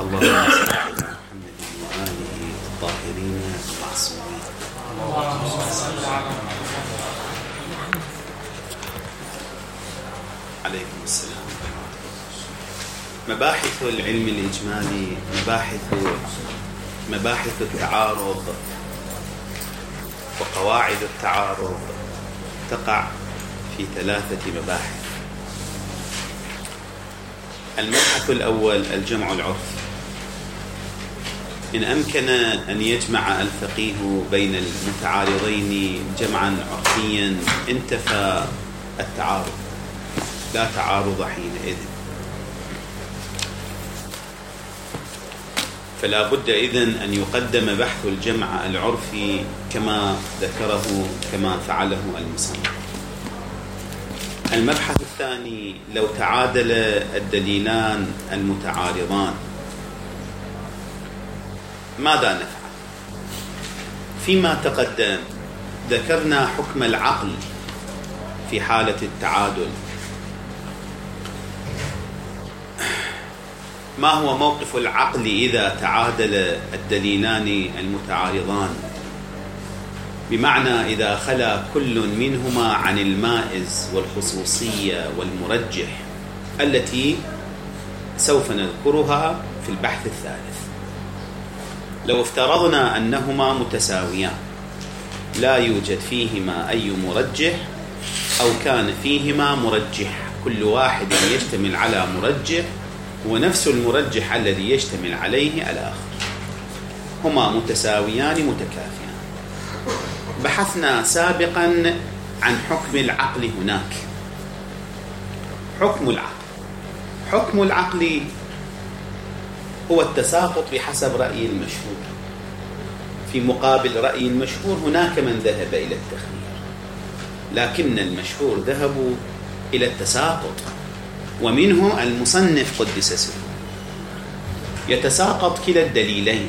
اللهم صل على محمد وآله الطاهرين المعصومين. عليكم السلام. مباحث العلم الإجمالي مباحث التعارض وقواعد التعارض تقع في 3 مباحث. المبحث الأول الجمع العرفي. إن أمكن أن يجمع الفقيه بين المتعارضين جمعا عرفيا انتفى التعارض، لا تعارض حينئذ، فلا بد إذن أن يقدم بحث الجمع العرفي كما ذكره كما فعله المصنف. المبحث الثاني لو تعادل الدليلان المتعارضان ماذا نفعل؟ فيما تقدم ذكرنا حكم العقل في حالة التعادل. ما هو موقف العقل إذا تعادل الدليلان المتعارضان؟ بمعنى إذا خلا كل منهما عن المائز والخصوصية والمرجح التي سوف نذكرها في البحث الثالث. لو افترضنا أنهما متساويان لا يوجد فيهما أي مرجح، أو كان فيهما مرجح كل واحد يشتمل على مرجح ونفس المرجح الذي يشتمل عليه الآخر، هما متساويان متكافئان. بحثنا سابقا عن حكم العقل هناك. حكم العقل هو التساقط بحسب رأي المشهور. في مقابل رأي المشهور هناك من ذهب إلى التخيير، لكن المشهور ذهبوا إلى التساقط، ومنه المصنف قدس سره. يتساقط كلا الدليلين،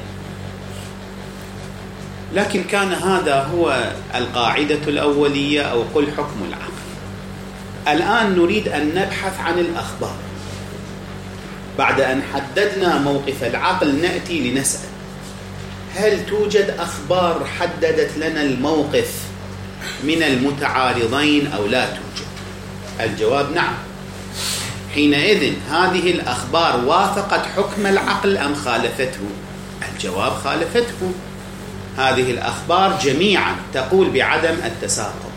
لكن كان هذا هو القاعدة الأولية أو قل حكم العقل. الآن نريد أن نبحث عن الأخبار. بعد أن حددنا موقف العقل نأتي لنسأل: هل توجد أخبار حددت لنا الموقف من المتعارضين أو لا توجد؟ الجواب نعم. حينئذ هذه الأخبار وافقت حكم العقل أم خالفته؟ الجواب خالفته. هذه الأخبار جميعا تقول بعدم التساقط،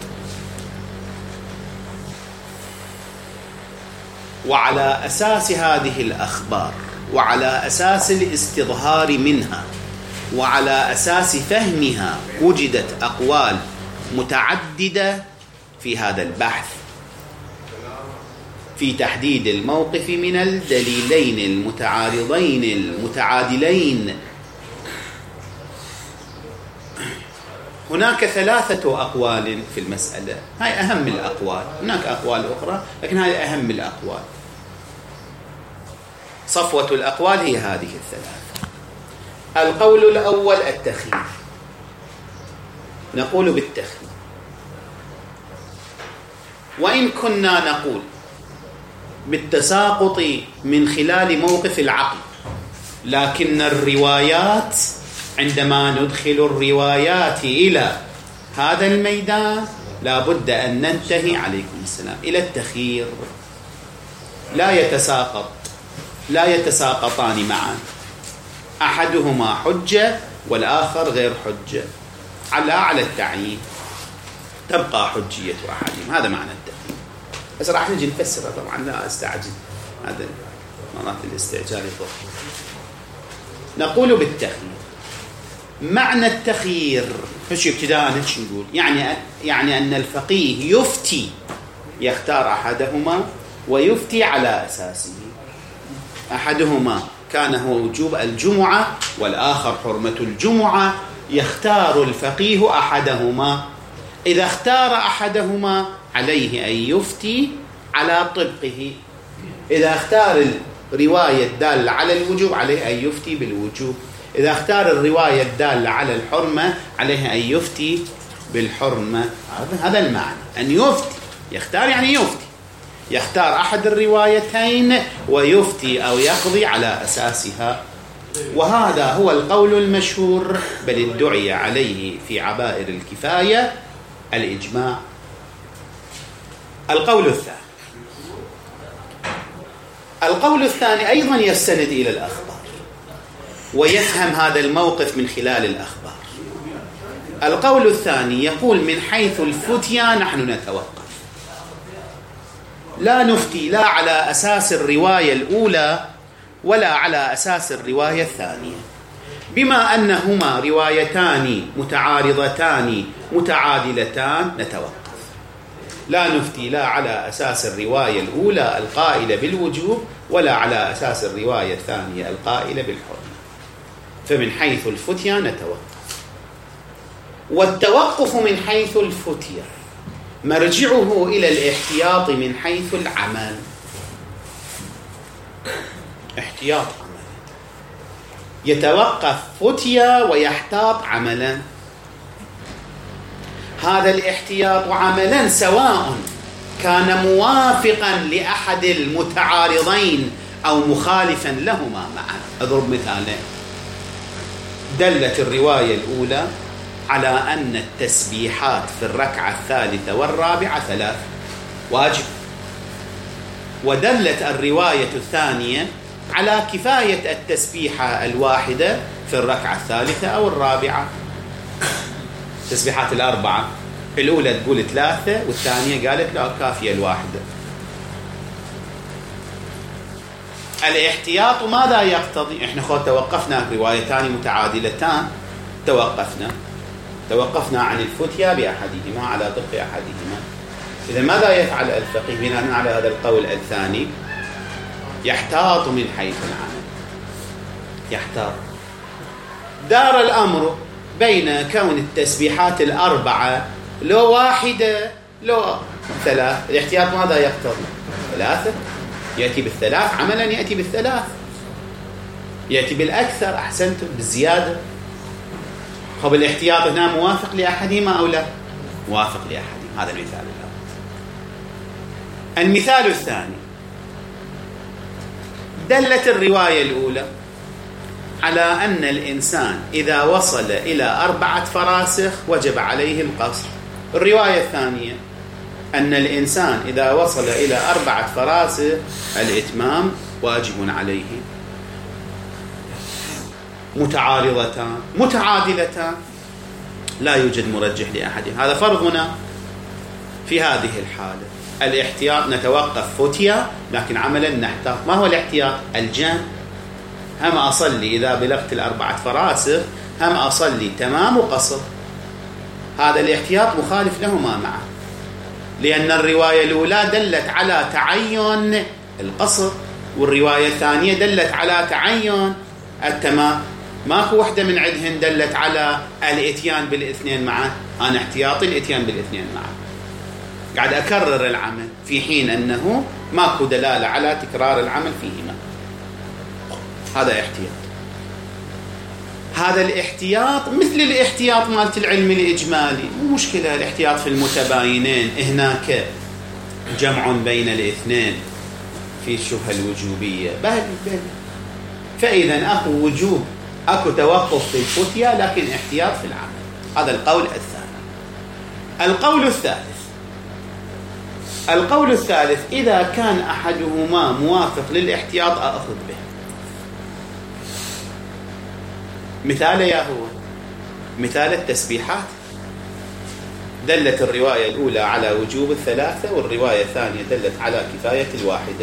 وعلى أساس هذه الأخبار وعلى أساس الاستظهار منها وعلى أساس فهمها وجدت أقوال متعددة في هذا البحث في تحديد الموقف من الدليلين المتعارضين المتعادلين. هناك 3 أقوال في المسألة، هاي أهم الأقوال. هناك أقوال أخرى لكن هاي أهم الأقوال. صفوة الأقوال هي هذه 3. القول الأول التخيير. نقول بالتخيير، وإن كنا نقول بالتساقط من خلال موقف العقل، لكن الروايات عندما ندخل الروايات إلى هذا الميدان لا بد أن ننتهي عليكم السلام إلى التخيير. لا يتساقطان معا، أحدهما حجة والآخر غير حجة على التعيين، تبقى حجية أحدهم. هذا معنى التخيير. بس راح نجي نفسره طبعا، لا أستعجل، هذا مرات الاستعجال يضر. نقول بالتخيير. معنى التخيير فشي ابتداء نقول يعني أن الفقيه يفتي، يختار أحدهما ويفتي على أساسه. أحدهما كان هو وجوب الجمعة والآخر حرمة الجمعة، يختار الفقيه أحدهما. إذا اختار أحدهما عليه أن يفتي على طبقه. إذا اختار الرواية الدالة على الوجوب عليه أن يفتي بالوجوب. إذا اختار الرواية الدالة على الحرمة عليه أن يفتي بالحرمة. هذا المعنى، أن يفتي. يختار يعني يفتي، يختار أحد الروايتين ويفتي أو يقضي على أساسها وهذا هو القول المشهور، بل ادعي عليه في عبائر الكفاية الإجماع. القول الثاني أيضا يستند إلى الأخبار ويفهم هذا الموقف من خلال الأخبار. القول الثاني يقول من حيث الفتيا نحن نتوقف، لا نفتي لا على أساس الرواية الأولى ولا على أساس الرواية الثانية، بما أنهما روايتان متعارضتان متعادلتان نتوقف. لا نفتي لا على أساس الرواية الأولى القائلة بالوجوب ولا على أساس الرواية الثانية القائلة بالحرمة، فمن حيث الفتيا نتوقف. والتوقف من حيث الفتيا مرجعه إلى الاحتياط من حيث العمل. احتياط عمل، يتوقف فتيا ويحتاط عملا. هذا الاحتياط عملا سواء كان موافقا لأحد المتعارضين أو مخالفا لهما معا. أضرب مثالين. دلت الرواية الأولى على أن التسبيحات في الركعة الثالثة والرابعة 3 واجب، ودلت الرواية الثانية على كفاية التسبيحة الواحدة في الركعة الثالثة أو الرابعة. التسبيحات الأربعة، الأولى تقول 3 والثانية قالت لا كافية الواحدة. الاحتياط ماذا يقتضي؟ احنا توقفنا روايتان متعادلتان، توقفنا عن الفتيا بأحدهما على طبق أحدهما. إذا ماذا يفعل الفقيه بناء على هذا القول الثاني؟ يحتاط من حيث العمل. يحتاط. دار الأمر بين كون التسبيحات الأربعة لو واحدة لو 3. الاحتياط ماذا يقتضي؟ 3. يأتي بالثلاث عملا، يأتي بالثلاث، يأتي بالأكثر، أحسنتم، بالزيادة. خب الاحتياط هنا موافق لأحدهما أو لا؟ موافق لأحدهما. هذا المثال الأول. المثال الثاني، دلت الرواية الأولى على أن الإنسان إذا وصل إلى 4 فراسخ وجب عليه القصر. الرواية الثانية أن الإنسان إذا وصل إلى 4 فراسخ الإتمام واجب عليه. متعارضتان متعادلتان، لا يوجد مرجح لأحدهم. هذا فرضنا في هذه الحالة. الاحتياط نتوقف فتيا، لكن عملا نحتاط. ما هو الاحتياط؟ الجمع. هم أصلي إذا بلغت 4 فراسخ، هم أصلي تمام وقصر. هذا الاحتياط مخالف لهما معه، لأن الرواية الأولى دلت على تعين القصر، والرواية الثانية دلت على تعين التمام. ماكو وحدة من عندهن دلت على الاتيان بالاثنين معه. أنا احتياطي الاتيان بالاثنين معه، قاعد أكرر العمل في حين أنه ماكو دلالة على تكرار العمل فيهما. هذا احتياط. هذا الاحتياط مثل الاحتياط مالت العلم الإجمالي، مو مشكلة. الاحتياط في المتباينين، هناك جمع بين الاثنين في الشبهة الوجوبية، بل. فإذا أكو وجوب، أكو توقف في الفتيا، لكن احتياط في العمل. هذا القول الثاني. القول الثالث إذا كان أحدهما موافق للاحتياط أخذ به. مثال يا هو مثال التسبيحات. دلت الرواية الأولى على وجوب 3، والرواية الثانية دلت على كفاية 1.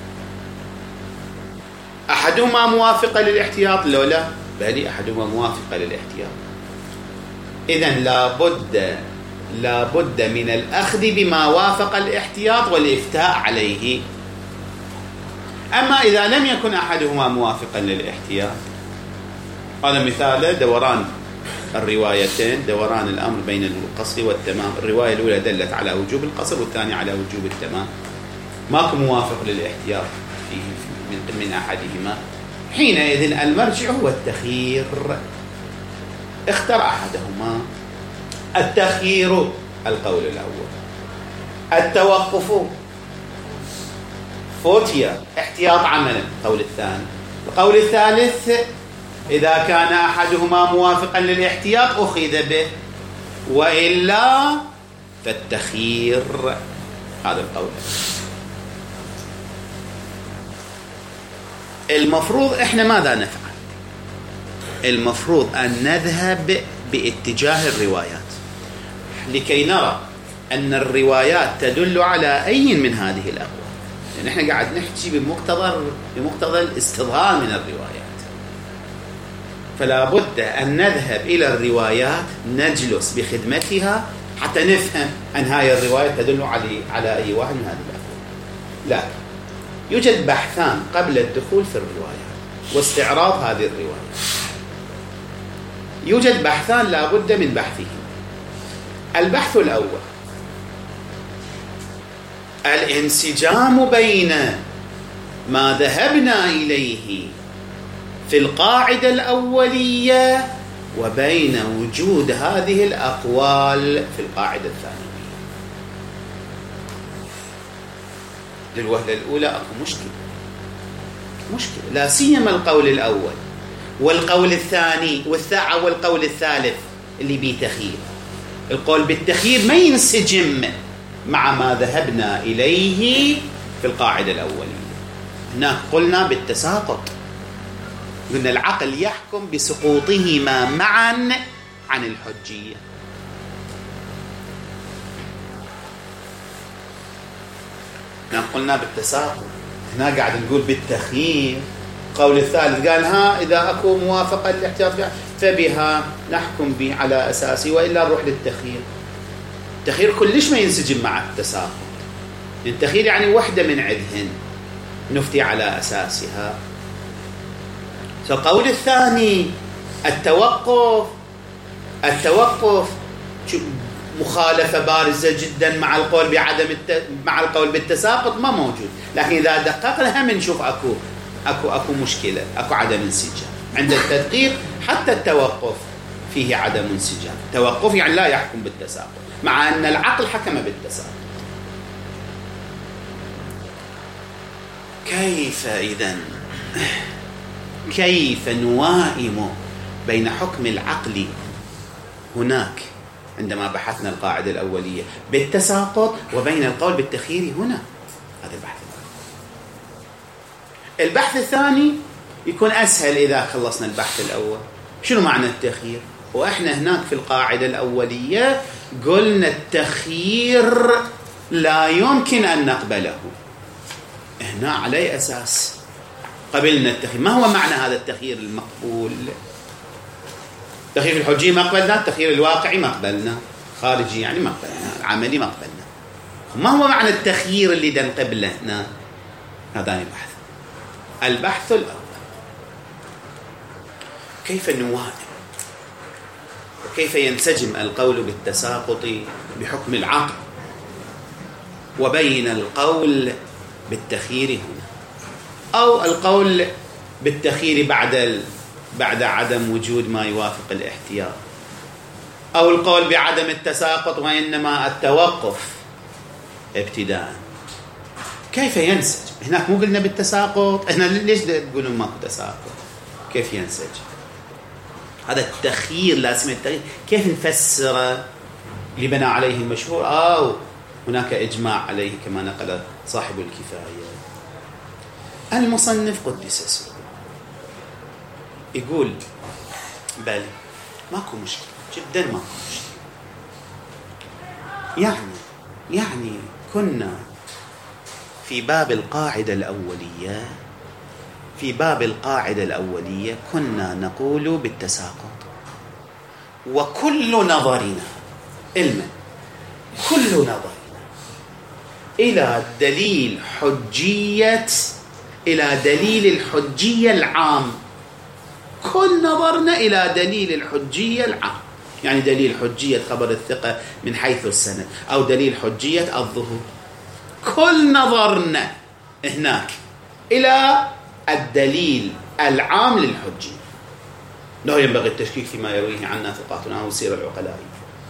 أحدهما موافقة للاحتياط لو لا؟ بل أحدهما موافقة للاحتياط. إذن لابد من الأخذ بما وافق الاحتياط والإفتاء عليه. أما إذا لم يكن أحدهما موافقا للاحتياط، هذا مثال دوران الروايتين، دوران الأمر بين القصر والتمام. الرواية الأولى دلت على وجوب القصر، والثانية على وجوب التمام. ماكو موافق للاحتياط من أحدهما. حينئذ المرجع هو التخيير. اختر أحدهما. التخيير القول الأول، التوقف فتيا احتياط عملا القول الثاني. القول الثالث إذا كان أحدهما موافقا للاحتياط أخذ به، وإلا فالتخيير. هذا القول. المفروض إحنا ماذا نفعل؟ المفروض أن نذهب باتجاه الروايات لكي نرى أن الروايات تدل على أي من هذه الأقوال، لأن إحنا قاعد نحكي بمقتضى الاستظهار من الروايات، فلا بد أن نذهب إلى الروايات نجلس بخدمتها حتى نفهم أن هذه الرواية تدل على أي واحد من هذه الأقوال. لكن يوجد بحثان قبل الدخول في الروايات واستعراض هذه الروايات. يوجد بحثان لا بد من بحثهم. البحث الأول الانسجام بين ما ذهبنا إليه في القاعدة الأولية وبين وجود هذه الأقوال في القاعدة الثانوية. للوهلة الأولى أكو مشكلة، لا سيما القول الأول والقول الثاني والقول الثالث اللي بيه تخيير. القول بالتخيير ما ينسجم مع ما ذهبنا إليه في القاعدة الأولية. هناك قلنا بالتساقط، قلنا العقل يحكم بسقوطهما معا عن الحجية. هنا قلنا بالتساقط، هنا قاعد نقول بالتخيير. القول الثالث قال إذا أكو موافقة للاحتياط فبها نحكم به على أساسه، وإلا نروح للتخيير. التخيير كلش ما ينسجم مع التساقط. التخيير يعني وحدة من عدهن نفتي على أساسها. القول الثاني التوقف مخالفة بارزة جدا مع القول مع القول بالتساقط ما موجود. لكن إذا دققنا هم نشوف أكو مشكلة، أكو عدم انسجام عند التدقيق. حتى التوقف فيه عدم انسجام. توقف يعني لا يحكم بالتساقط، مع أن العقل حكم بالتساقط. كيف نوائم بين حكم العقل هناك عندما بحثنا القاعدة الأولية بالتساقط وبين القول بالتخيير هنا؟ هذا البحث. البحث الثاني يكون أسهل إذا خلصنا البحث الأول. شنو معنى التخيير؟ وإحنا هناك في القاعدة الأولية قلنا التخيير لا يمكن أن نقبله. هنا على أساس قبلنا التخيير. ما هو معنى هذا التخيير المقبول؟ التخيير الحجي ما قبلنا، التخيير الواقعي ما قبلنا، خارجي يعني ما قبلنا، العملي ما قبلنا. ما هو معنى التخيير اللي نقبله هنا؟ هذا البحث. البحث الأول كيف نوائم وكيف ينسجم القول بالتساقط بحكم العقل وبين القول بالتخيير هنا، أو القول بالتخيير بعد عدم وجود ما يوافق الاحتياط، أو القول بعدم التساقط وإنما التوقف ابتداء. كيف ينسج؟ هناك مو قلنا بالتساقط، هنا ليش تقولون ماكو تساقط؟ كيف ينسج؟ هذا التخيير لازم التخيير كيف نفسره اللي بنى عليه المشهور أو هناك إجماع عليه كما نقل صاحب الكفاية. المصنف قدس سره يقول بل ماكو مشكلة، جدا ماكو مشكلة. يعني كنا في باب القاعدة الأولية كنا نقول بالتساقط، وكل نظرنا إلى دليل الحجية العام. كل نظرنا إلى دليل الحجية العام، يعني دليل حجية خبر الثقة من حيث السند، أو دليل حجية الظهور. كل نظرنا هناك إلى الدليل العام للحجية. لا ينبغي التشكيك فيما يرويه عنا ثقاتنا وسير العقلاء.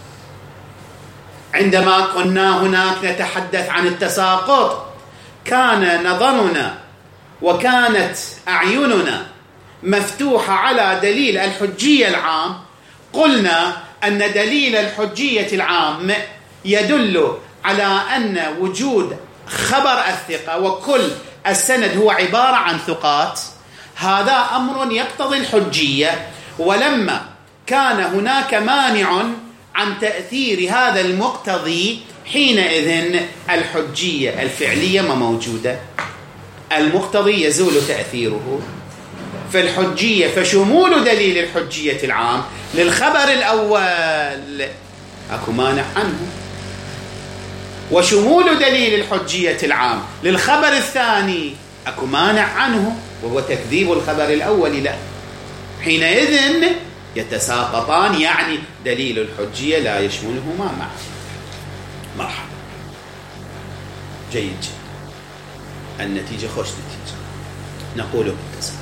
عندما كنا هناك نتحدث عن التساقط كان نظرنا وكانت أعيننا مفتوحة على دليل الحجية العام، قلنا أن دليل الحجية العام يدل على أن وجود خبر الثقة وكل السند هو عبارة عن ثقات، هذا أمر يقتضي الحجية. ولما كان هناك مانع عن تأثير هذا المقتضي، حينئذ الحجية الفعلية ما موجودة، المقتضي يزول تأثيره. فالحجية، فشمول دليل الحجية العام للخبر الأول أكو مانع عنه، وشمول دليل الحجية العام للخبر الثاني أكو مانع عنه، وهو تكذيب الخبر الأول له. حينئذ يتساقطان، يعني دليل الحجية لا يشملهما معا. مرحبا، جيد جدا، النتيجة خوش نتيجة. نقول بالتساقط.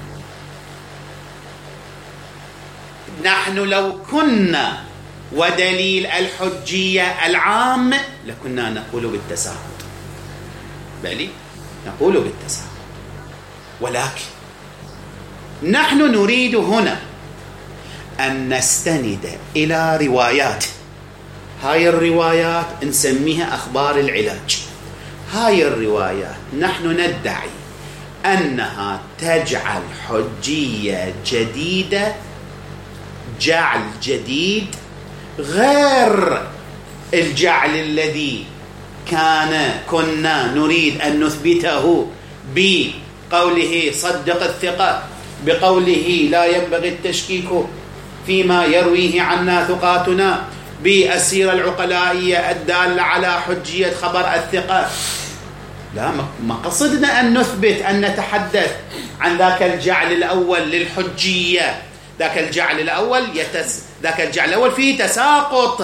نحن لو كنا ودليل الحجية العام لكنا نقول بالتساقط، بل نقول بالتساقط، ولكن نحن نريد هنا أن نستند إلى روايات. هاي الروايات نسميها أخبار العلاج. هاي الروايات نحن ندعي أنها تجعل حجية جديدة، جعل جديد غير الجعل الذي كنا نريد أن نثبته بقوله صدق الثقة، بقوله لا ينبغي التشكيك فيما يرويه عنا ثقاتنا، بالسيرة العقلائية الدالة على حجية خبر الثقة. لا، ما قصدنا أن نثبت أن نتحدث عن ذاك الجعل الأول للحجية. ذاك الجعل الأول فيه تساقط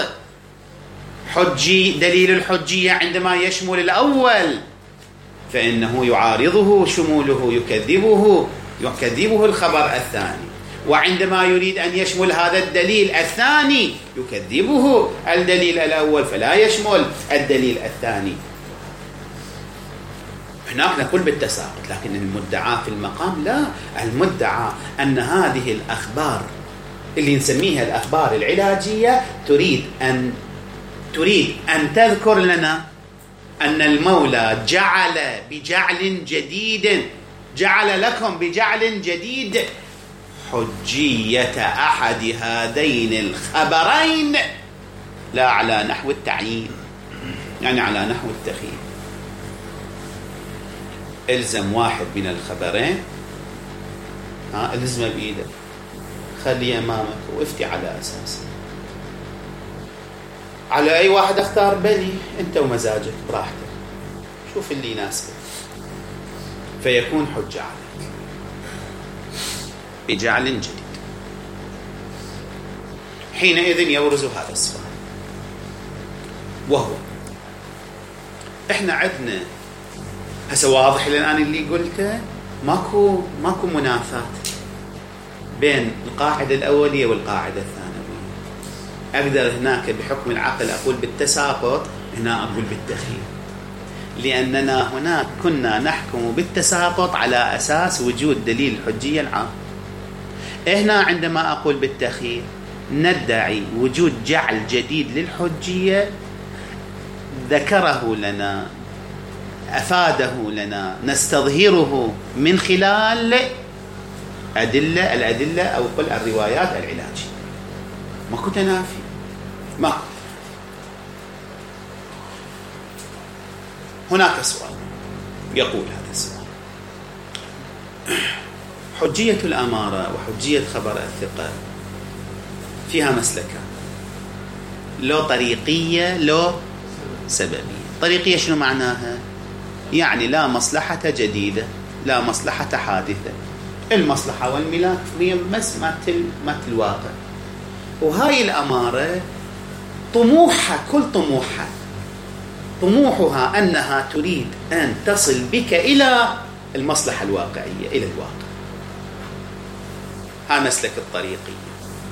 دليل الحجية عندما يشمل الأول، فإنه يعارضه شموله، يكذبه الخبر الثاني. وعندما يريد أن يشمل هذا الدليل الثاني يكذبه الدليل الأول، فلا يشمل الدليل الثاني. هناك نقول بالتساقط، لكن المدعى في المقام لا، المدعى أن هذه الأخبار اللي نسميها الأخبار العلاجية تريد أن تذكر لنا أن المولى جعل لكم بجعل جديد حجية أحد هذين الخبرين، لا على نحو التعيين، يعني على نحو التخيير. الزم واحد من الخبرين، الزمه بإيدك، خليه أمامك وافتي على أساسه. على أي واحد اختار بني أنت ومزاجك براحتك، شوف اللي يناسبك، فيكون حجة عليك بجعل جديد. حينئذ يبرز هذا السؤال، وهو احنا عندنا هسه واضح الآن اللي قلته، ماكو منافاة بين القاعدة الأولية والقاعدة الثانوية. أقدر هناك بحكم العقل أقول بالتساقط، هنا أقول بالتخيير، لأننا هناك كنا نحكم بالتساقط على أساس وجود دليل الحجية العام. هنا عندما أقول بالتخيير ندعي وجود جعل جديد للحجية، ذكره لنا، أفاده لنا، نستظهره من خلال الأدلة أو قل الروايات العلاجية. ماكو تنافي، ماكو. هناك سؤال يقول هذا السؤال: حجية الأمارة وحجية خبر الثقة فيها مسلكان، لو طريقية لو سببية. طريقية شنو معناها؟ يعني لا مصلحة جديدة، لا مصلحة حادثة، المصلحة والملاك بس ما الواقع. وهاي الأمارة طموحها، كل طموحها أنها تريد أن تصل بك إلى المصلحة الواقعية، إلى الواقع. ها مسلك الطريقية.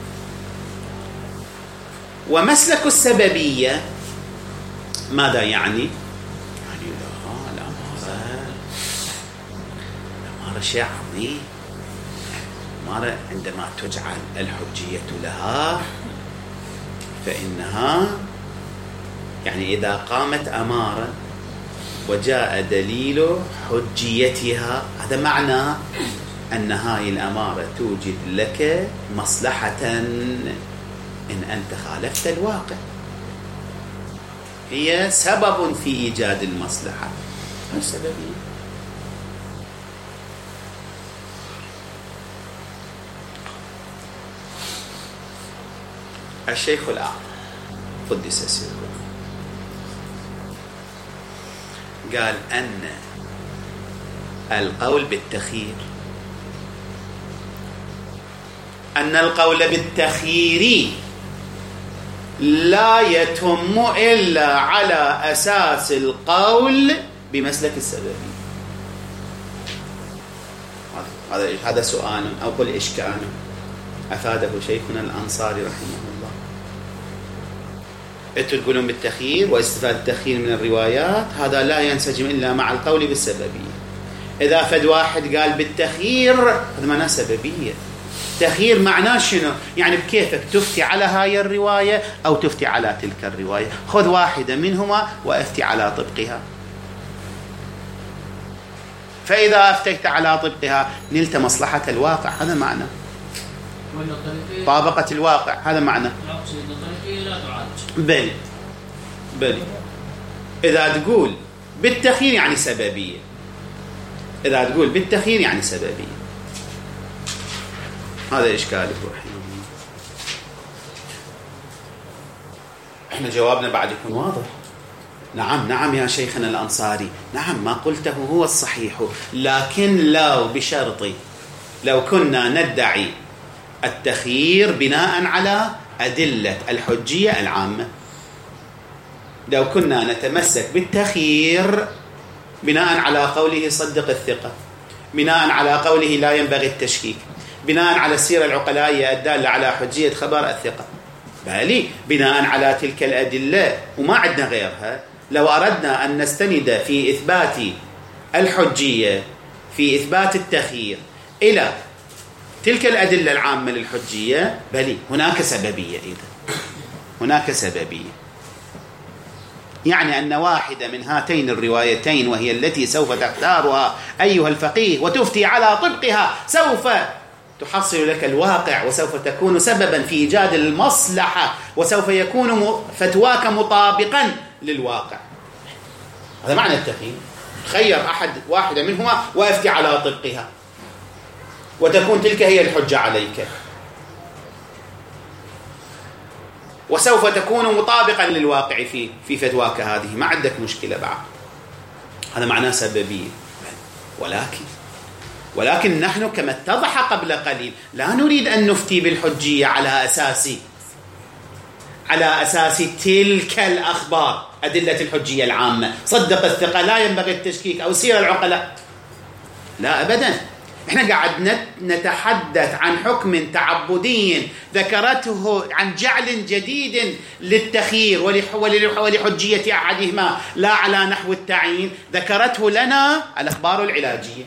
ومسلك السببية ماذا يعني؟ الأمارة شيء عظيم، الأمارة عندما تجعل الحجية لها فإنها يعني إذا قامت أمارة وجاء دليل حجيتها هذا معنى أن هاي الأمارة توجد لك مصلحة إن أنت خالفت الواقع، هي سبب في إيجاد المصلحة. هذا السببية. الشيخ الأعظم قدس سره قال أن القول بالتخيير لا يتم إلا على أساس القول بمسلك السببية. هذا سؤال أو قل إشكال أفاده شيخنا الأنصاري رحمه الله. أنتم تقولون بالتخيير واستفادة التخيير من الروايات، هذا لا ينسجم إلا مع القول بالسببية. إذا فد واحد قال بالتخيير هذا معناه سببية. تخيير معناه شنو؟ يعني بكيفك تفتي على هاي الرواية أو تفتي على تلك الرواية، خذ واحدة منهما وأفتي على طبقها. فإذا أفتيت على طبقها نلت مصلحة الواقع، هذا معنى طابقة الواقع، هذا معنى. بل إذا تقول بالتخيير يعني سببية، إذا تقول بالتخيير يعني سببية. هذا إشكالك رحمه الله. إحنا جوابنا بعد يكون واضح. نعم يا شيخنا الأنصاري، نعم ما قلته هو الصحيح، لكن لو بشرط لو كنا ندعي التخيير بناء على أدلة الحجية العامة، لو كنا نتمسك بالتخيير بناء على قوله صدق الثقة، بناء على قوله لا ينبغي التشكيك، بناء على السيرة العقلائية الدالة على حجية خبر الثقة، بالي بناء على تلك الأدلة وما عندنا غيرها. لو أردنا أن نستند في إثبات الحجية في إثبات التخيير إلى تلك الأدلة العامة للحجية، بلي هناك سببية. إذا هناك سببية يعني أن واحدة من هاتين الروايتين وهي التي سوف تختارها أيها الفقيه وتفتي على طبقها سوف تحصل لك الواقع، وسوف تكون سببا في إيجاد المصلحة، وسوف يكون فتواك مطابقا للواقع. هذا معنى التخيير. خير واحدة منهما وافتي على طبقها وتكون تلك هي الحجة عليك، وسوف تكون مطابقا للواقع في فتواك هذه، ما عندك مشكلة بعد. هذا معناه سببية. ولكن نحن كما اتضح قبل قليل لا نريد أن نفتي بالحجية على أساس تلك الأخبار، أدلة الحجية العامة، صدق الثقة، لا ينبغي التشكيك، أو سير العقلاء. لا أبدا، احنا قاعد نتحدث عن حكم تعبدي ذكرته عن جعل جديد للتخيير ولحجية أحدهما لا على نحو التعيين، ذكرته لنا الأخبار العلاجية،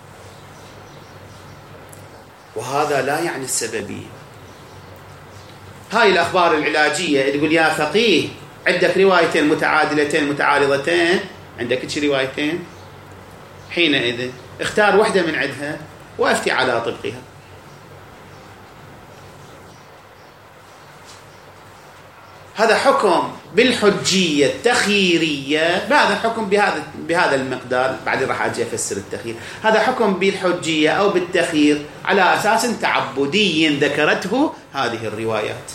وهذا لا يعني السببية. هاي الأخبار العلاجية تقول يا فقيه عندك روايتين متعادلتين متعارضتين، عندك ايش روايتين؟ حينئذ اختار واحدة من عندها وافتي على طبقها. هذا حكم بالحجية التخييرية، هذا حكم بهذا المقدار، بعدين راح أجي أفسر التخيير. هذا حكم بالحجية أو بالتخيير على أساس تعبدي ذكرته هذه الروايات،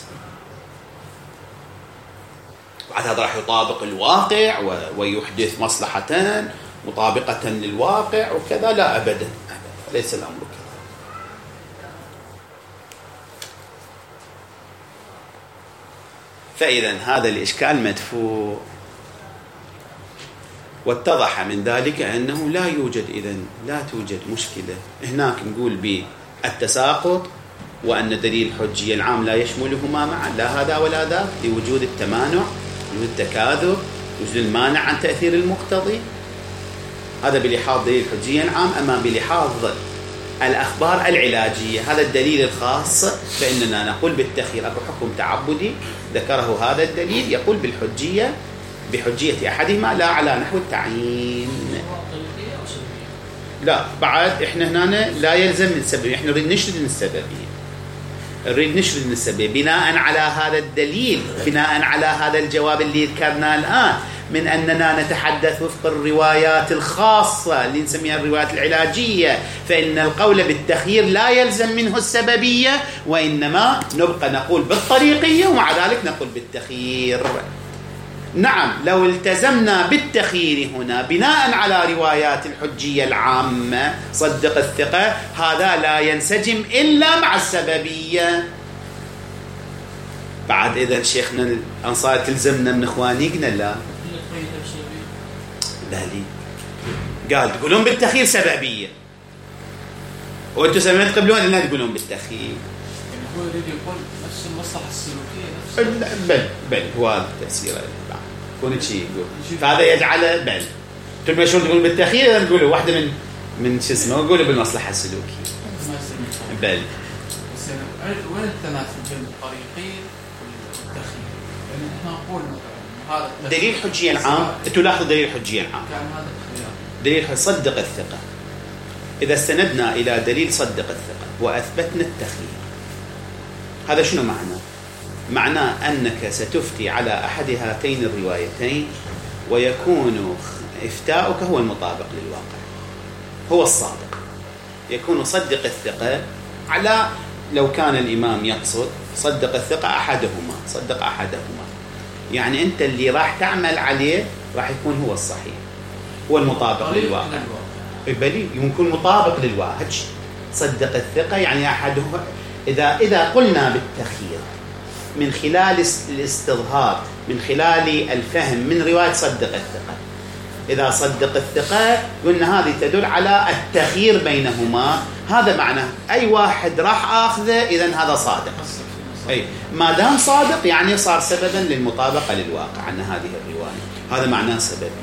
بعد هذا راح يطابق الواقع ويحدث مصلحة مطابقة للواقع وكذا. لا أبدا، ليس الأمر كذا. فإذا هذا الإشكال مدفوع، واتضح من ذلك أنه لا توجد مشكلة. هناك نقول بالتساقط وأن دليل الحجية العام لا يشملهما معا، لا هذا ولا ذاك، لوجود التمانع، وجود التكاذب، وجود المانع عن تأثير المقتضي. هذا بلحاظ دليل الحجية العام. أما بلحاظ الأخبار العلاجية، هذا الدليل الخاص، فإننا نقول بالتخيير. أكو حكم تعبدي ذكره هذا الدليل يقول بحجية أحدهما لا على نحو التعيين. لا بعد إحنا هنا لا يلزم من السبب، إحنا نريد نشرد من السببية، نريد نشرد من السبب بناء على هذا الدليل، بناء على هذا الجواب اللي ذكرناه الآن، من أننا نتحدث وفق الروايات الخاصة اللي نسميها الروايات العلاجية، فإن القول بالتخيير لا يلزم منه السببية، وإنما نبقى نقول بالطريقية ومع ذلك نقول بالتخيير. نعم، لو التزمنا بالتخيير هنا بناء على روايات الحجية العامة صدق الثقة، هذا لا ينسجم إلا مع السببية. بعد إذا شيخنا الأنصار تلزمنا من إخوانينا لا لي قال تقولون بالتخيير سببية وأنتم سمعت تقبلون أننا تقولون بالتخيير. هو يريد يقول نفس المصلحة السلوكية بل هو هذا التفسير كون شيء يقول، فهذا يجعل بل تبي شو تقول بالتخيير، نقولوا واحدة من شو اسمه، نقولوا بالمصلحة السلوكية بل. وين التناسب بين الطريقين والتخيير؟ يعني احنا نقول هذا دليل حجية العام، تلاحظ دليل حجية العام كان هذا دليل صدق الثقة. إذا استندنا إلى دليل صدق الثقة وأثبتنا التخيير، هذا شنو معناه؟ معناه أنك ستفتي على أحد هاتين الروايتين ويكون إفتاؤك هو المطابق للواقع، هو الصادق، يكون صدق الثقة على، لو كان الإمام يقصد صدق الثقة أحدهما، صدق أحدهما، يعني أنت اللي راح تعمل عليه راح يكون هو الصحيح، هو المطابق للواقع، بل يكون مطابق للواقع. صدق الثقة يعني أحدهما. إذا قلنا بالتخيير من خلال الاستظهار، من خلال الفهم من رواية صدق الثقة، إذا صدق الثقة قلنا هذه تدل على التخيير بينهما، هذا معناه أي واحد راح آخذه إذن هذا صادق، أي ما دام صادق يعني صار سببا للمطابقة للواقع عن هذه الرواية، هذا معناه سببية.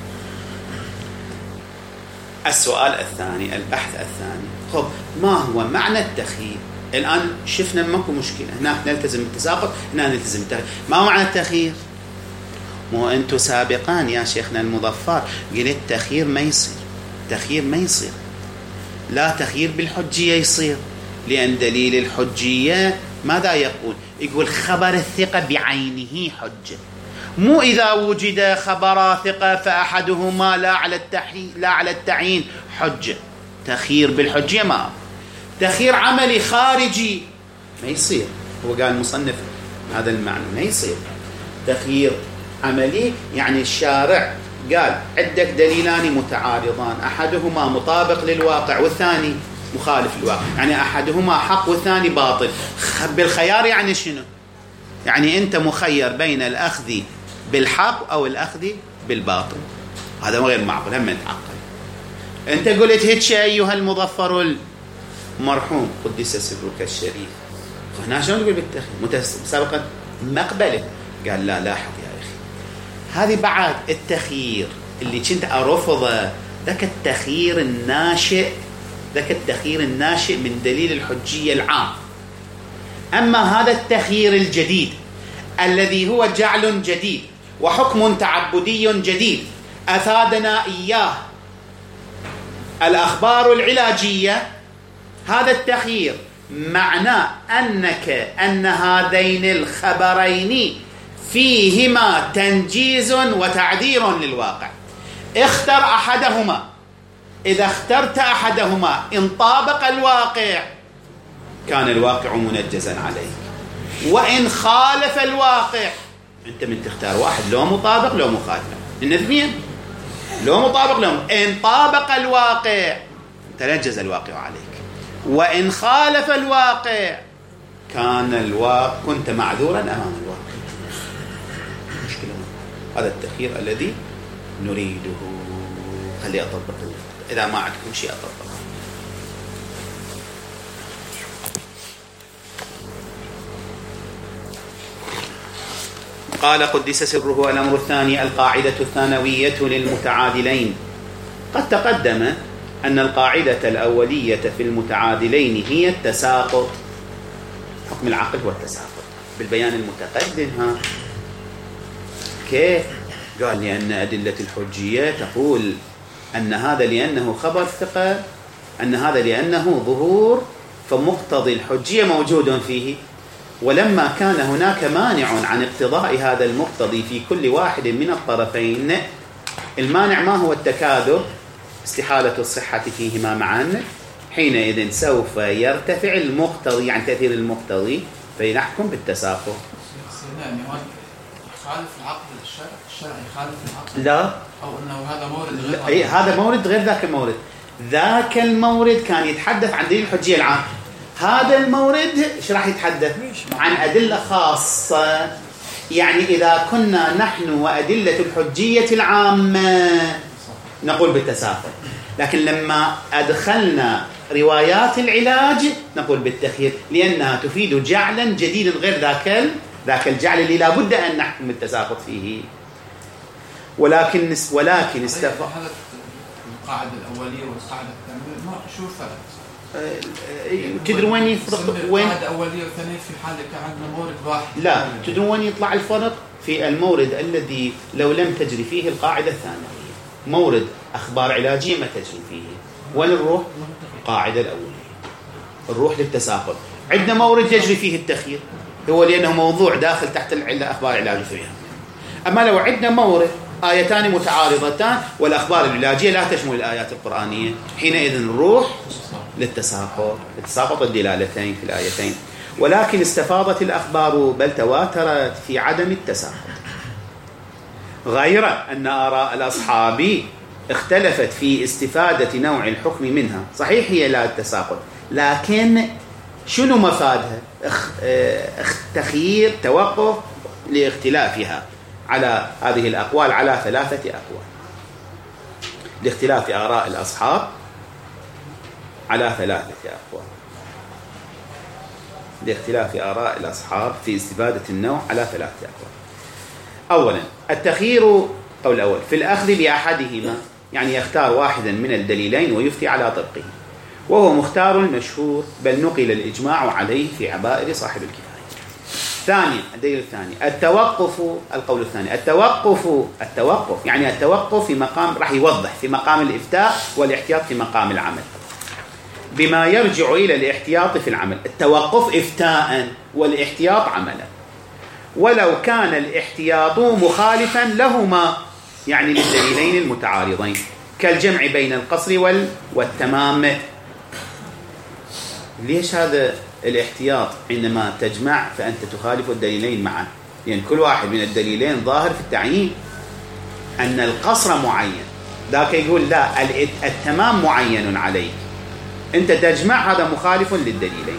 السؤال الثاني، البحث الثاني، خب ما هو معنى التخيير؟ الآن شفنا ماكو مشكلة، هناك نلتزم بالتساقط، هنا نلتزم بالتخيير. ما هو معنى التخيير؟ مو أنتم سابقا يا شيخنا المظفر قلت التخيير ما يصير، تخيير ما يصير، لا تخيير بالحجية يصير، لأن دليل الحجية ماذا يقول؟ يقول خبر الثقة بعينه حجة، مو إذا وجد خبر ثقة فأحدهما لا على التعيين حجة. تخيير بالحجية ما، تخيير عملي خارجي ما يصير، هو قال المصنف هذا المعنى ما يصير. تخيير عملي يعني الشارع قال عندك دليلان متعارضان، أحدهما مطابق للواقع والثاني مخالف للواقع، يعني أحدهما حق والثاني باطل. بالخيار يعني شنو؟ يعني أنت مخير بين الأخذ بالحق أو الأخذ بالباطل، هذا غير معقول، هم يتعقل. أنت قلت هيك أيها المظفر المرحوم قدس سرك الشريف، هنا شلون تقول بالتخيير؟ سابقا مقبله قال لا لاحظ يا أخي، هذه بعد التخيير اللي كنت أرفضه، ذاك التخيير الناشئ من دليل الحجية العام. أما هذا التخيير الجديد الذي هو جعل جديد وحكم تعبدي جديد أفادنا إياه الأخبار العلاجية، هذا التخيير معناه أن هذين الخبرين فيهما تنجيز وتعدير للواقع. اختر أحدهما، إذا اخترت أحدهما إن طابق الواقع كان الواقع منجزا عليك، وإن خالف الواقع أنت من تختار واحد، لو مطابق لو مخالف، إن اثنين لو مطابق لو إن طابق الواقع تنجز الواقع عليك، وإن خالف الواقع كنت معذورا أمام الواقع. مشكلة. هذا التخيير الذي نريده. خلي أطبق، إذا ما عندكم شيء أطبق. قال قدس سره الأمر الثاني، القاعدة الثانوية للمتعادلين. قد تقدم أن القاعدة الأولية في المتعادلين هي التساقط. حكم العقل هو التساقط بالبيان المتقدم. كيف؟ قال لأن أدلة الحجية تقول أن هذا لأنه خبر ثقة، أن هذا لأنه ظهور، فمقتضي الحجية موجود فيه. ولما كان هناك مانع عن اقتضاء هذا المقتضي في كل واحد من الطرفين، المانع ما هو؟ التكاذب، استحالة الصحة فيهما معا، حينئذ سوف يرتفع المقتضي عن تأثير المقتضي فينحكم بالتساقط. يخالف العقل الشرع يخالف العقل؟ لا، أو أنه هذا مورد غير هذا مورد غير ذاك المورد. ذاك المورد كان يتحدث عن دليل الحجية العام، هذا المورد ايش راح يتحدث؟ عن أدلة خاصة. يعني إذا كنا نحن وأدلة الحجية العامة نقول بالتساقط، لكن لما أدخلنا روايات العلاج نقول بالتخيير، لأنها تفيد جعلا جديدا غير ذاك الجعل اللي لا بد أن نحكم بالتساقط فيه. ولكن استفاد هذا القاعدة الأولية والقاعدة الثانية، ما شو الفرق؟ تدري وين يفرق؟ وين القاعدة الأولية والثانية في حالة كان عندنا مورد واحد؟ لا، تدري وين يطلع الفرق؟ في المورد الذي لو لم تجري فيه القاعدة الثانوية. مورد أخبار علاجية ما تجري فيه، وين نروح؟ القاعدة الأولية، نروح للتساقط. عندنا مورد يجري فيه التخيير، هو لأنه موضوع داخل تحت أخبار علاجية فيها. أما لو عندنا مورد آيتان متعارضتان والأخبار العلاجية لا تشمل الآيات القرآنية، حينئذ نروح للتساقط الدلالتين في الآيتين. ولكن استفاضت الأخبار بل تواترت في عدم التساقط، غير أن آراء الأصحاب اختلفت في استفادة نوع الحكم منها. صحيح هي لا التساقط، لكن شنو مفادها؟ تخيير، توقف لاختلافها على هذه الأقوال على 3 أقوال، لاختلاف آراء الأصحاب على 3 أقوال، لاختلاف آراء الأصحاب في استفادة النوع على 3 أقوال. أولا التخيير، قول الأول في الأخذ بأحدهما، يعني يختار واحدا من الدليلين ويفتي على طبقه، وهو مختار المشهور بل نقل الإجماع عليه في عبائر صاحب الكفاية. ثانيا الدليل الثاني التوقف، القول الثاني التوقف يعني التوقف في مقام، راح يوضح في مقام الإفتاء والاحتياط في مقام العمل، بما يرجع إلى الاحتياط في العمل. التوقف إفتاء والاحتياط عملا، ولو كان الاحتياط مخالفا لهما، يعني للدليلين المتعارضين، كالجمع بين القصر والتمام. ليش هذا الاحتياط؟ عندما تجمع فأنت تخالف الدليلين معا، لأن يعني كل واحد من الدليلين ظاهر في التعيين. أن القصر معين، ذاك يقول لا التمام معين عليك، أنت تجمع هذا مخالف للدليلين.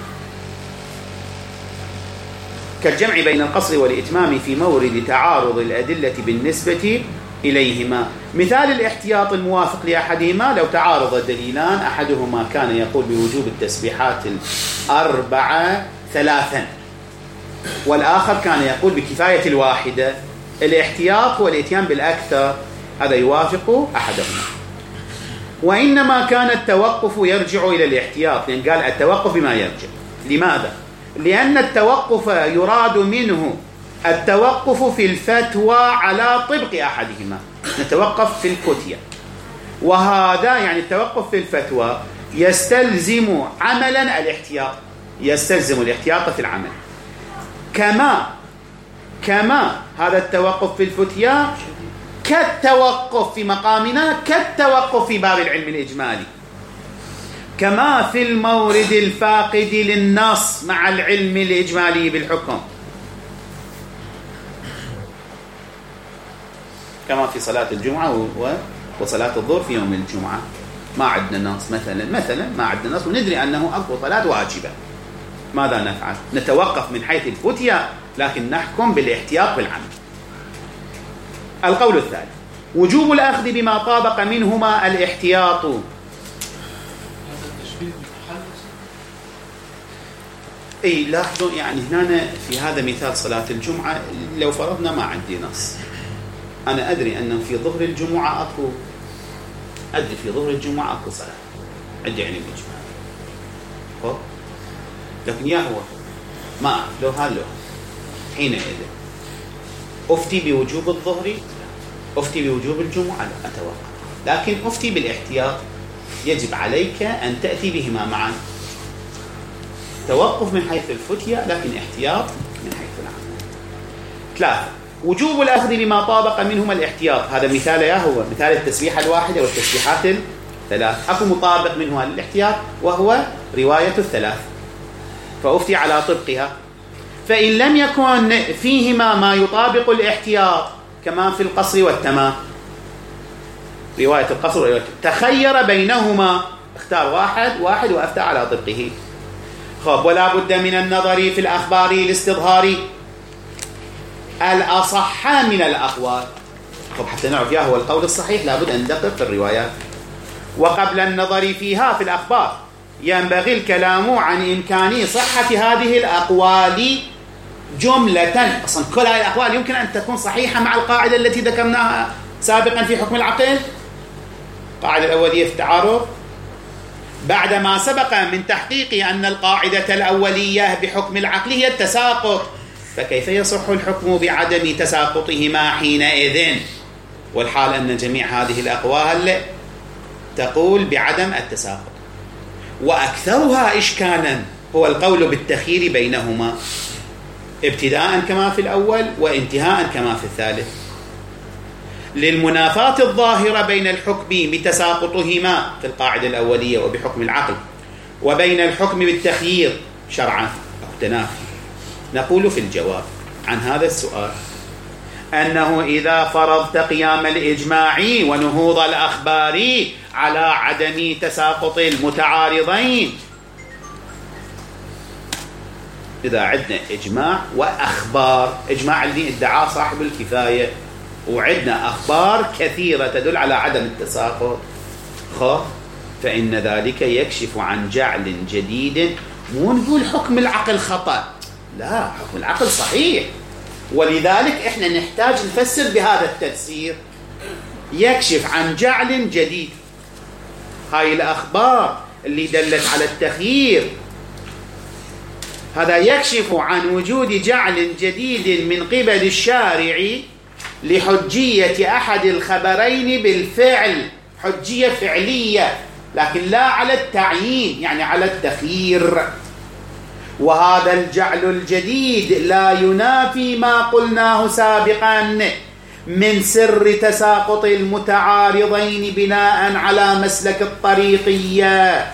كالجمع بين القصر والإتمام في مورد تعارض الأدلة بالنسبة إليهما. مثال الاحتياط الموافق لأحدهما لو تعارض الدليلان، أحدهما كان يقول بوجوب التسبيحات 4 3، والآخر كان يقول بكفاية 1. الاحتياط هو الاتيان بالأكثر، هذا يوافق أحدهما. وإنما كان التوقف يرجع إلى الاحتياط، لأن قال التوقف بما يرجع. لماذا؟ لأن التوقف يراد منه التوقف في الفتوى على طبق أحدهما، نتوقف في الفتية، وهذا يعني التوقف في الفتوى يستلزم عملا الاحتياط، يستلزم الاحتياط في العمل، كما هذا التوقف في الفتية كالتوقف في مقامنا، كالتوقف في باب العلم الإجمالي، كما في المورد الفاقد للنص مع العلم الإجمالي بالحكم، كما في صلاة الجمعة وصلاة الظهر في يوم الجمعة. ما عندنا نص مثلا ما عندنا نص وندري أنه أقوى صلاة واجبة، ماذا نفعل؟ نتوقف من حيث الفتية، لكن نحكم بالاحتياط بالعمل. القول الثالث وجوب الأخذ بما طابق منهما الاحتياط. اي لاحظوا، يعني هنا في هذا مثال صلاة الجمعة، لو فرضنا ما عندي نص، أنا أدري أنه في ظهر الجمعة أكو صلاة، عندي علم إجماع. خب لكن يا هو ما أعرف لو هالو حينئذ أفتي بوجوب الظهر، أفتي بوجوب الجمعة، لا أتوقع، لكن أفتي بالاحتياط. يجب عليك أن تأتي بهما معا، توقف من حيث الفتية لكن احتياط من حيث العمل. 3. وجوب الأخذ بما طابق منهما الاحتياط. هذا مثال يا هو مثال التسبيحة الواحدة والتسبيحات الثلاث. أكو مطابق منها للاحتياط وهو رواية الثلاث، فأفتي على طبقها. فإن لم يكن فيهما ما يطابق الاحتياط كما في القصر والتمام، رواية القصر ورواية تخير بينهما، اختار واحد وأفتى على طبقه. خب ولا بد من النظر في الأخبار لاستظهار الأصح من الأقوال. خب حتى نعرف يا هو القول الصحيح لابد أن ندقق في الروايات. وقبل النظر فيها في الأخبار ينبغي الكلام عن إمكان صحة هذه الأقوال جملة. أصلا كل هذه الأقوال يمكن أن تكون صحيحة مع القاعدة التي ذكرناها سابقا في حكم العقل، القاعدة الأولية في التعارض. بعدما سبق من تحقيق أن القاعدة الأولية بحكم العقل هي التساقط، فكيف يصح الحكم بعدم تساقطهما حينئذ؟ والحال أن جميع هذه الأقوال تقول بعدم التساقط، وأكثرها إشكالا هو القول بالتخيير بينهما ابتداء كما في الأول وانتهاء كما في الثالث، للمنافاة الظاهرة بين الحكم بتساقطهما في القاعدة الأولية وبحكم العقل وبين الحكم بالتخيير شرعا أو تنافي. نقول في الجواب عن هذا السؤال أنه إذا فرضت قيام الإجماع ونهوض الأخبار على عدم تساقط المتعارضين، إذا عندنا إجماع وأخبار، إجماع اللي ادعاه صاحب الكفاية، وعندنا أخبار كثيرة تدل على عدم التساقط، فإن ذلك يكشف عن جعل جديد. مو نقول حكم العقل خطأ، لا، حكم العقل صحيح، ولذلك إحنا نحتاج نفسر بهذا التفسير. يكشف عن جعل جديد. هاي الأخبار اللي دلت على التخيير، هذا يكشف عن وجود جعل جديد من قبل الشارع لحجية أحد الخبرين بالفعل، حجية فعلية لكن لا على التعيين، يعني على التخيير. وهذا الجعل الجديد لا ينافي ما قلناه سابقا من سر تساقط المتعارضين بناء على مسلك الطريقية.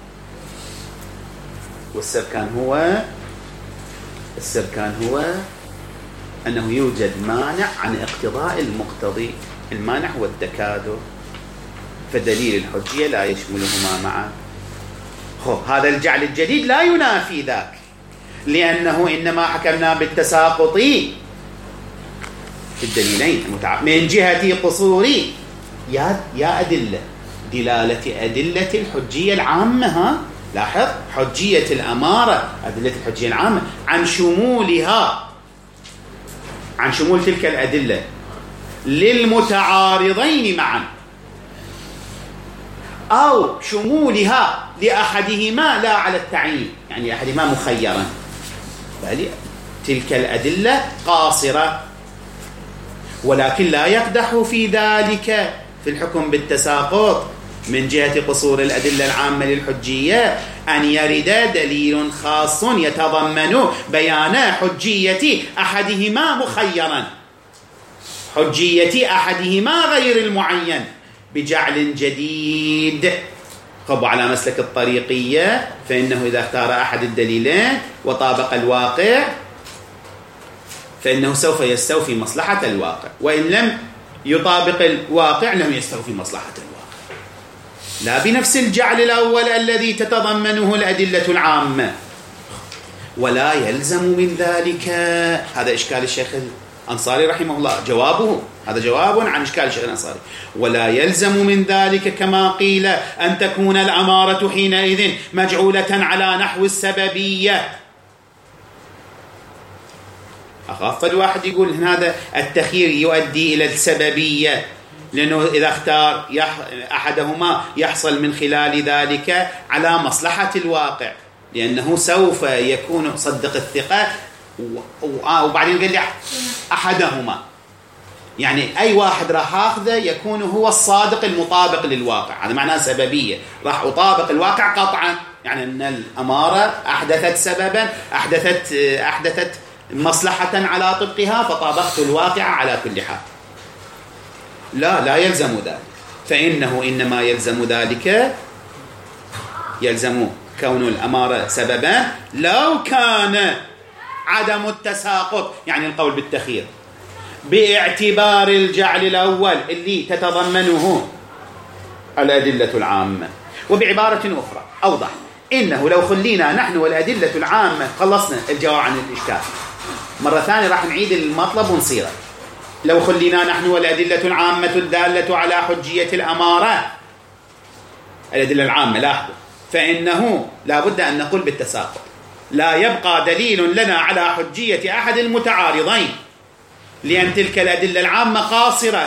والسر كان هو أنه يوجد مانع عن اقتضاء المقتضي، المانع هو التكادر، فدليل الحجية لا يشملهما معا. هذا الجعل الجديد لا ينافي ذاك، لأنه إنما حكمنا بالتساقط في الدليلين من جهة قصور يا أدلة، دلالة أدلة الحجية العامة. لاحظ حجية الأمارة، أدلة الحجية العامة عن شمولها، عن شمول تلك الأدلة للمتعارضين معا، أو شمولها لأحدهما لا على التعيين، يعني أحدهما مخيرا، بل تلك الأدلة قاصرة. ولكن لا يقدح في ذلك في الحكم بالتساقط من جهة قصور الأدلة العامة للحجية أن يرد دليل خاص يتضمن بيان حجية أحدهما مخيرا، حجية أحدهما غير المعين بجعل جديد. على مسلك الطريقية فإنه إذا اختار أحد الدليلين وطابق الواقع فإنه سوف يستوفي مصلحة الواقع، وإن لم يطابق الواقع لم يستوفي مصلحة الواقع، لا بنفس الجعل الأول الذي تتضمنه الأدلة العامة. ولا يلزم من ذلك، هذا إشكال الشيخ الأنصاري رحمه الله، جوابه هذا جواب عن إشكال الشيخ الأنصاري. ولا يلزم من ذلك كما قيل أن تكون الأمارة حينئذ مجعولة على نحو السببية. أخاف الواحد يقول هذا التخيير يؤدي إلى السببية، لأنه إذا اختار أحدهما يحصل من خلال ذلك على مصلحة الواقع، لأنه سوف يكون صدق الثقة وبعدين قال لي أحدهما، يعني أي واحد راح أخذه يكون هو الصادق المطابق للواقع. هذا معناه سببية، راح أطابق الواقع قطعا، يعني أن الأمارة أحدثت سببا، أحدثت مصلحة على طبقها فطابقت الواقع على كل حال. لا يلزم ذلك، فإنه إنما يلزم ذلك، يلزم كون الأمارة سببا لو كان عدم التساقط، يعني القول بالتخيير باعتبار الجعل الأول اللي تتضمنه الأدلة العامة. وبعبارة أخرى أوضح، إنه لو خلينا نحن والأدلة العامة خلصنا الجواب عن الإشكال. مرة ثانية راح نعيد المطلب ونصيره. لو خلينا نحن والأدلة العامة الدالة على حجية الأمارة، الأدلة العامة لاحظوا، فإنه لا بد أن نقول بالتساقط، لا يبقى دليل لنا على حجية أحد المتعارضين، لأن تلك الأدلة العامة قاصرة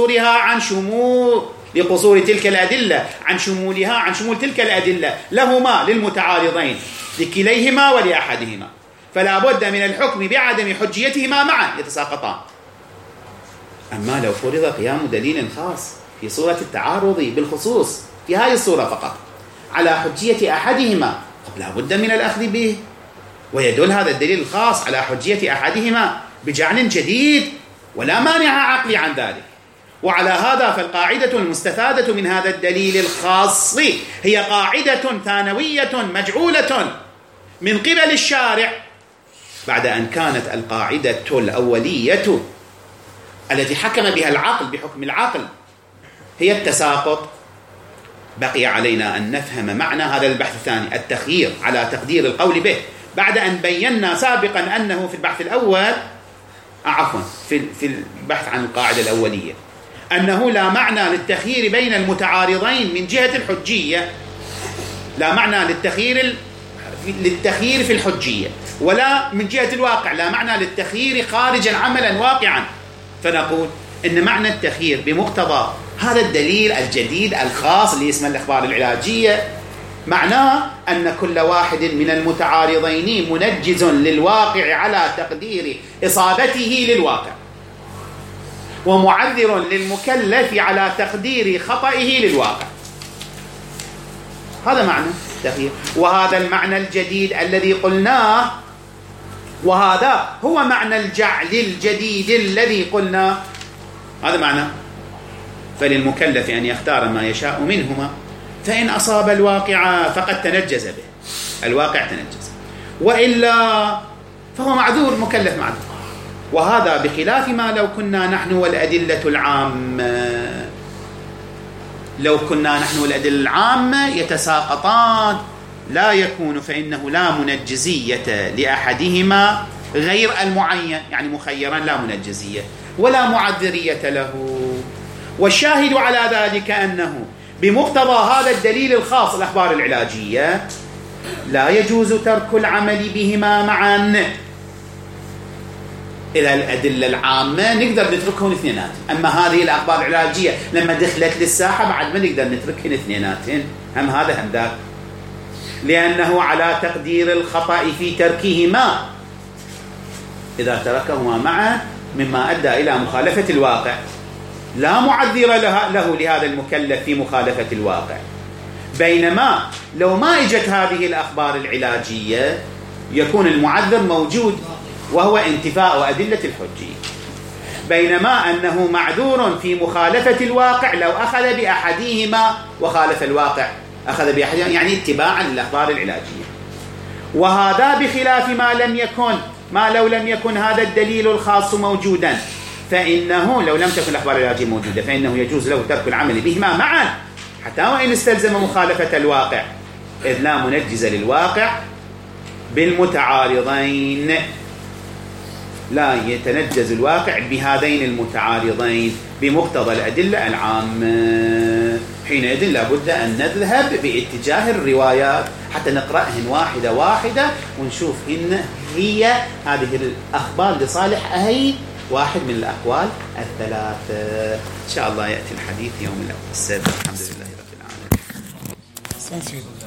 لقصور تلك الأدلة عن شمول تلك الأدلة لهما للمتعارضين لكليهما ولأحدهما، فلا بد من الحكم بعدم حجيتهما معا يتساقطان. أما لو فرض قيام دليل خاص في صورة التعارض بالخصوص في هذه الصورة فقط على حجية أحدهما، لا بد من الأخذ به، ويدل هذا الدليل الخاص على حجية أحدهما بجعل جديد ولا مانع عقلي عن ذلك. وعلى هذا فالقاعدة المستفادة من هذا الدليل الخاص هي قاعدة ثانوية مجعولة من قبل الشارع بعد أن كانت القاعدة الأولية التي حكم بها العقل بحكم العقل هي التساقط. بقي علينا أن نفهم معنى هذا البحث الثاني، التخيير على تقدير القول به، بعد أن بينا سابقا أنه في البحث الأول في البحث عن القاعدة الأولية أنه لا معنى للتخيير بين المتعارضين من جهة الحجية، لا معنى للتخيير في الحجية، ولا من جهة الواقع لا معنى للتخيير خارجا عملا واقعا. فنقول إن معنى التخيير بمقتضى هذا الدليل الجديد الخاص اللي اسمه الأخبار العلاجية معناه أن كل واحد من المتعارضين منجز للواقع على تقدير إصابته للواقع، ومعذر للمكلف على تقدير خطئه للواقع. هذا معنى التخيير، وهذا المعنى الجديد الذي قلناه، وهذا هو معنى الجعل الجديد الذي قلناه. هذا معنى فللمكلف أن يختار ما يشاء منهما، فإن أصاب الواقع فقد تنجز به، الواقع تنجز، وإلا فهو معذور، مكلف معذور. وهذا بخلاف ما لو كنا نحن والأدلة العامة، لو كنا نحن والأدلة العامة يتساقطان لا يكون، فإنه لا منجزية لأحدهما غير المعين، يعني مخيرا لا منجزية ولا معذرية له. والشاهد على ذلك أنه بمقتضى هذا الدليل الخاص الأخبار العلاجية لا يجوز ترك العمل بهما معا. إلى الأدلة العامة نقدر نتركهم اثنينات، أما هذه الأخبار العلاجية لما دخلت للساحة بعد ما نقدر نتركهن اثنينات، هم هذا هم ذاك، لأنه على تقدير الخطأ في تركهما إذا تركهما معا مما أدى إلى مخالفة الواقع، لا معذر له لهذا المكلف في مخالفة الواقع. بينما لو ما اجت هذه الأخبار العلاجية يكون المعذر موجود وهو انتفاء أدلة الحجية، بينما أنه معذور في مخالفة الواقع لو أخذ بأحدهما وخالف الواقع، أخذ بأحدهما يعني اتباعا للأخبار العلاجية. وهذا بخلاف ما لو لم يكن هذا الدليل الخاص موجودا، فإنه لو لم تكن الأخبار العلاجية موجودة فإنه يجوز له ترك العمل بهما معا حتى وإن استلزم مخالفة الواقع، إذ لا منجز للواقع بالمتعارضين، لا يتنجز الواقع بهذين المتعارضين بمقتضى الأدلة العامة. حينئذ لابد أن نذهب باتجاه الروايات حتى نقرأهن واحدة واحدة ونشوف إن هي هذه الأخبار لصالح أي واحد من الأقوال الثلاثة. إن شاء الله يأتي الحديث يوم السبت. الحمد لله رب العالمين.